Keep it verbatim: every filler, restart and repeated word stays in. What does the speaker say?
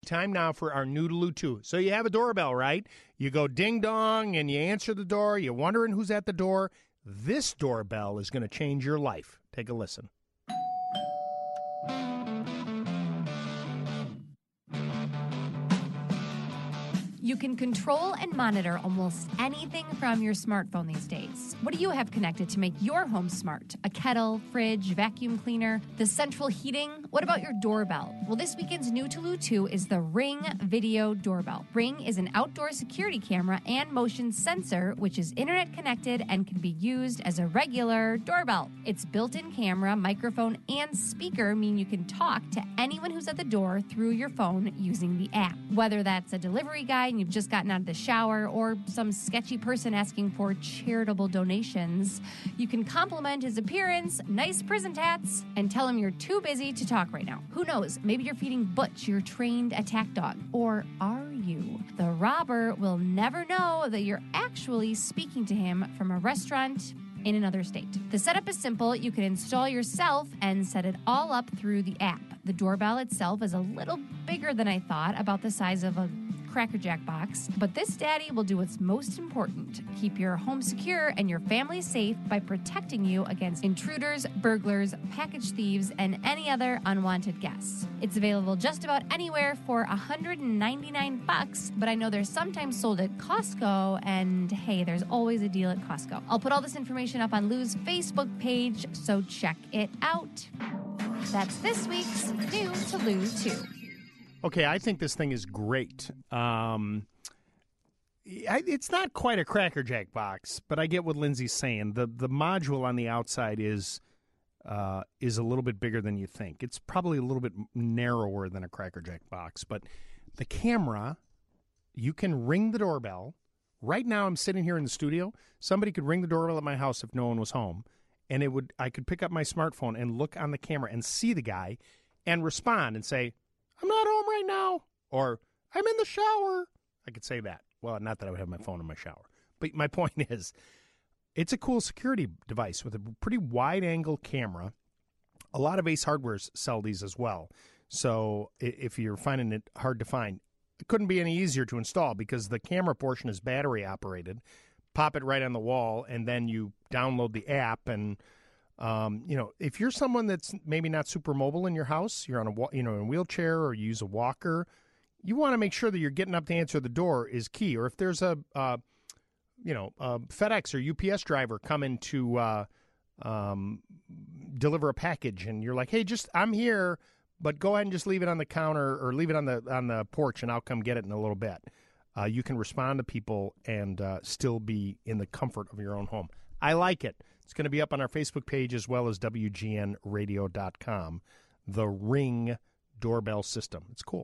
time now for our Noodaloo two. So you have a doorbell, right? You go ding-dong, and you answer the door. You're wondering who's at the door. This doorbell is going to change your life. Take a listen. You can control and monitor almost anything from your smartphone these days. What do you have connected to make your home smart? A kettle, fridge, vacuum cleaner, the central heating? What about your doorbell? Well, this weekend's new Noodaloo two is the Ring Video Doorbell. Ring is an outdoor security camera and motion sensor, which is internet connected and can be used as a regular doorbell. Its built-in camera, microphone, and speaker mean you can talk to anyone who's at the door through your phone using the app. Whether that's a delivery guy and you've just gotten out of the shower, or some sketchy person asking for charitable donations, you can compliment his appearance, nice prison tats, and tell him you're too busy to talk right now. Who knows? Maybe you're feeding Butch, your trained attack dog. Or are you? The robber will never know that you're actually speaking to him from a restaurant in another state. The setup is simple. You can install yourself and set it all up through the app. The doorbell itself is a little bigger than I thought, about the size of a Cracker Jack box, but this daddy will do what's most important: keep your home secure and your family safe by protecting you against intruders, burglars, package thieves, and any other unwanted guests. It's available just about anywhere for one hundred ninety-nine bucks, but I know they're sometimes sold at Costco, and hey, there's always a deal at Costco. I'll put all this information up on Lou's Facebook page, so check it out. That's this week's New to Lou two. Okay, I think this thing is great. Um, I, it's not quite a Cracker Jack box, but I get what Lindsay's saying. The the module on the outside is uh, is a little bit bigger than you think. It's probably a little bit narrower than a Cracker Jack box, but the camera, you can ring the doorbell. Right now, I'm sitting here in the studio. Somebody could ring the doorbell at my house if no one was home, and it would. I could pick up my smartphone and look on the camera and see the guy and respond and say, "I'm not home right now," or "I'm in the shower." I could say that. Well, not that I would have my phone in my shower. But my point is, it's a cool security device with a pretty wide-angle camera. A lot of Ace Hardwares sell these as well. So if you're finding it hard to find, it couldn't be any easier to install because the camera portion is battery-operated. Pop it right on the wall, and then you download the app and Um, you know, if you're someone that's maybe not super mobile in your house, you're on a you know in a wheelchair or you use a walker, you want to make sure that you're getting up to answer the door is key. Or if there's a uh, you know a FedEx or U P S driver coming to uh, um, deliver a package, and you're like, hey, just I'm here, but go ahead and just leave it on the counter or leave it on the on the porch, and I'll come get it in a little bit. Uh, you can respond to people and uh, still be in the comfort of your own home. I like it. It's going to be up on our Facebook page as well as W G N radio dot com. The Ring doorbell system. It's cool.